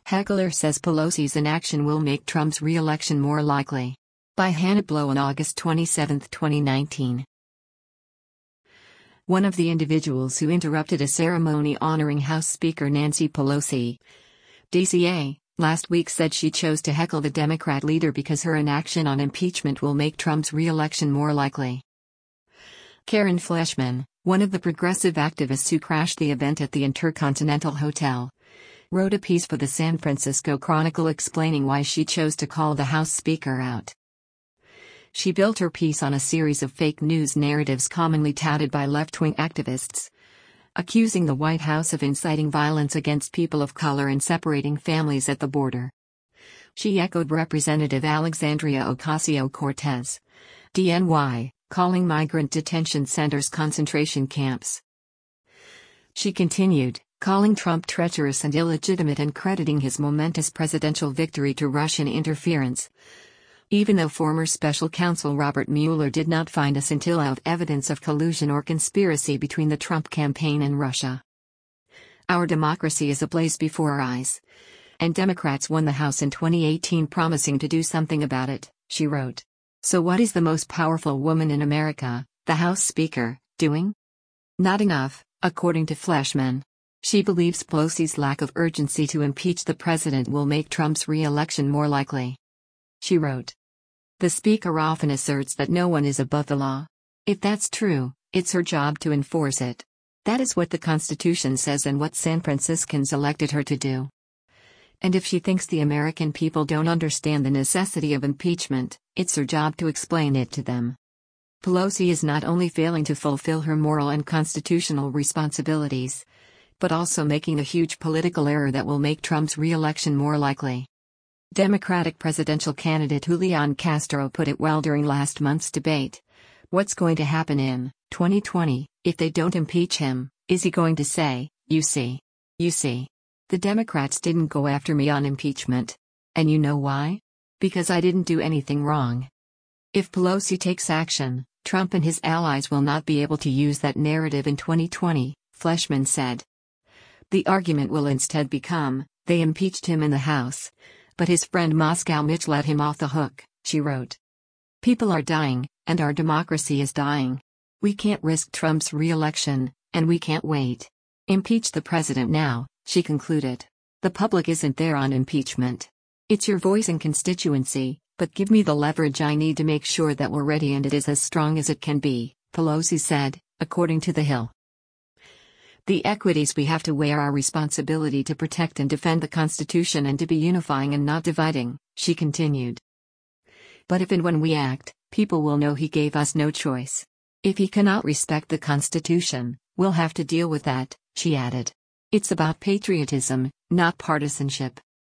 Heckler says Pelosi's inaction will make Trump's re-election more likely. By Hannah Blow on August 27, 2019. One of the individuals who interrupted a ceremony honoring House Speaker Nancy Pelosi, DCA, last week said she chose to heckle the Democrat leader because her inaction on impeachment will make Trump's re-election more likely. Karen Fleshman, one of the progressive activists who crashed the event at the Intercontinental Hotel, wrote a piece for the San Francisco Chronicle explaining why she chose to call the House Speaker out. She built her piece on a series of fake news narratives commonly touted by left-wing activists, accusing the White House of inciting violence against people of color and separating families at the border. She echoed Representative Alexandria Ocasio-Cortez, DNY, calling migrant detention centers concentration camps. She continued, calling Trump treacherous and illegitimate and crediting his momentous presidential victory to Russian interference, even though former special counsel Robert Mueller did not find a scintilla of evidence of collusion or conspiracy between the Trump campaign and Russia. Our democracy is ablaze before our eyes. And Democrats won the House in 2018 promising to do something about it, she wrote. So what is the most powerful woman in America, the House Speaker, doing? Not enough, according to Fleshman. She believes Pelosi's lack of urgency to impeach the president will make Trump's re-election more likely. She wrote. The Speaker often asserts that no one is above the law. If that's true, it's her job to enforce it. That is what the Constitution says and what San Franciscans elected her to do. And if she thinks the American people don't understand the necessity of impeachment, it's her job to explain it to them. Pelosi is not only failing to fulfill her moral and constitutional responsibilities, but also making a huge political error that will make Trump's re-election more likely. Democratic presidential candidate Julian Castro put it well during last month's debate. What's going to happen in 2020 if they don't impeach him? Is he going to say, you see, the Democrats didn't go after me on impeachment. And you know why? Because I didn't do anything wrong. If Pelosi takes action, Trump and his allies will not be able to use that narrative in 2020, Fleshman said. The argument will instead become, they impeached him in the House, but his friend Moscow Mitch let him off the hook, she wrote. People are dying, and our democracy is dying. We can't risk Trump's re-election, and we can't wait. Impeach the president now, she concluded. The public isn't there on impeachment. It's your voice and constituency, but give me the leverage I need to make sure that we're ready, and it is as strong as it can be, Pelosi said, according to The Hill. The equities we have to weigh are our responsibility to protect and defend the Constitution and to be unifying and not dividing, she continued. But if and when we act, people will know he gave us no choice. If he cannot respect the Constitution, we'll have to deal with that, she added. It's about patriotism, not partisanship.